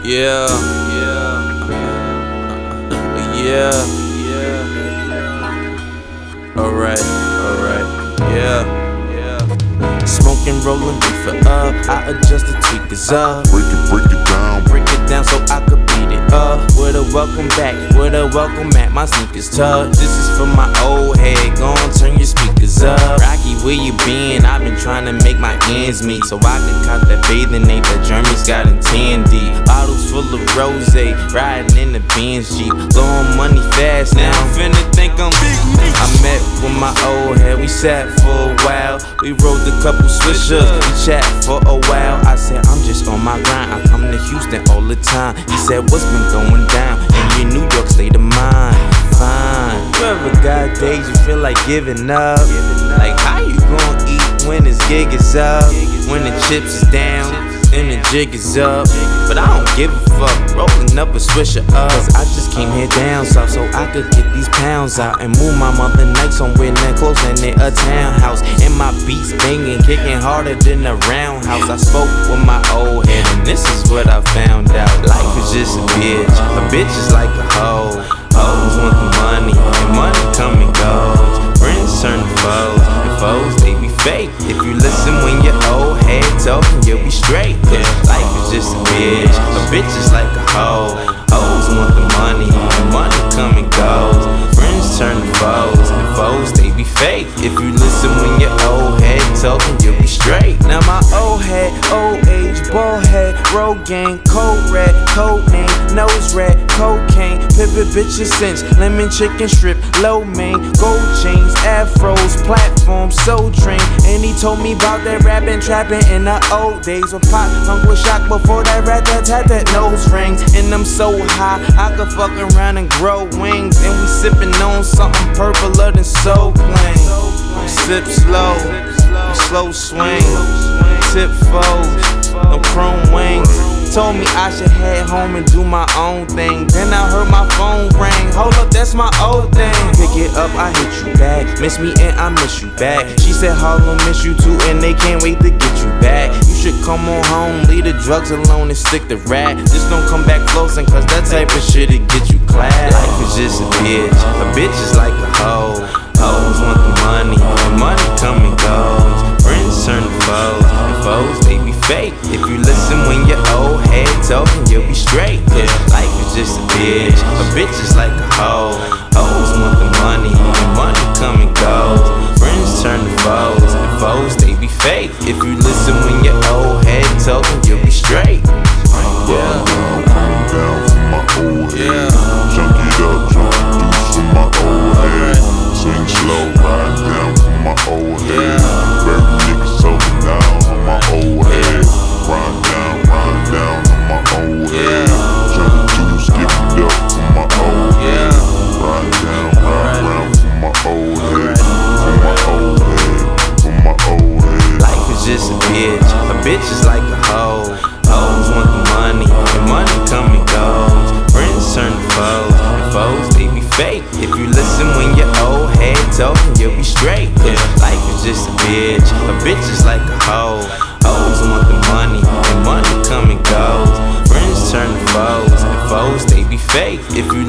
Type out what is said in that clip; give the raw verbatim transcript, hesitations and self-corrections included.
Yeah, yeah, yeah, yeah. Alright, alright, yeah, yeah. Smoking, rolling, reefer up. I adjust the tweakers up. Break it, break it down. Break it down so I could beat it up. With a welcome back, with a welcome at my sneakers tucked. This is for my old head. Go on, turn your speakers up. Rocky, where you been? I've been trying to make my ends meet so I can cop that bathing ape that Jeremy's got in ten deep. Bottles full of rose, riding in the Benz Jeep. Blowing money fast now. I'm finna think I'm big. I met with my old head. We sat for a while. We rolled a couple swishers. We chat for a while. I said I'm just on my grind. I come to Houston all the time. He said what's been going down in your New York state of mind? Fine. You ever got days you feel like giving up? Like how you gon' eat when this gig is up? When the chips is down and the jig is up? But I don't give a fuck, rolling up a swisher up. Cause I just came here down south so I could get these pounds out and move my mother night somewhere near close and near a townhouse. And my beats banging, kicking harder than a roundhouse. I spoke with my old head and this is what I found out. Life is just a bitch, a bitch is like a hoe. Hoes want the money, and money come and goes. Friends turn to foes, and foes they be fake. If you listen when your old head talking, you'll be straight. Cause life is just a bitch, a bitch is like a hoe. Hoes want the money, and money come and goes. Friends turn to foes, and foes they be fake. If you listen when your old head talking, you'll be straight. Now my old head, old age, bald head, road gang, cold red, code name, nose red, cocaine, pivot bitches since, lemon chicken strip, low main, gold chains, afros, platform, soul train. And he told me about that rapping, trapping in the old days. When Pop hung with shock before that rat that had that nose rings. And I'm so high, I could fuck around and grow wings. And we sipping on something purpler than Soul Plane. Sip slow, slow swing, tip foes, no chrome wings. Told me I should head home and do my own thing. Then I heard my phone ring. Hold up, that's my old thing. Pick it up, I hit you back. Miss me and I miss you back. She said Harlem miss you too and they can't wait to get you back. You should come on home, leave the drugs alone and stick to rap. Just don't come back closing cause that type of shit'll get you clapped. Life is just a bitch, a bitch is like a hoe. Hoes want the money, and money come and goes. Friends turn to foes, and foes they be fake. If you listen when your old head talking, you'll be straight. Cause life is just a bitch, a bitch is like a hoe. Hoes want the money, and money come and goes. Friends turn to foes, and foes they be fake. If you listen when your old head talking, you'll be straight. Yeah, Calm down for my old head. Junk it up, junk deuce for my old head. Swing slow, ride down for my old head. Bury niggas over down for my old head. Ride down, ride down on my old head. Junk juice, give it up for my old head. Ride down, ride round for my old head. For my old head, for my old head. Life is just a bitch, a bitch is like a hoe. Hoes want the money, and money come and goes. Friends turn to foes, and foes they be fake. If you listen when your old head talking, you'll be straight. Cause life is just a bitch, a bitch is like a hoe. Hoes want the money, and money come and goes. Friends turn to foes, and foes they be fake. If you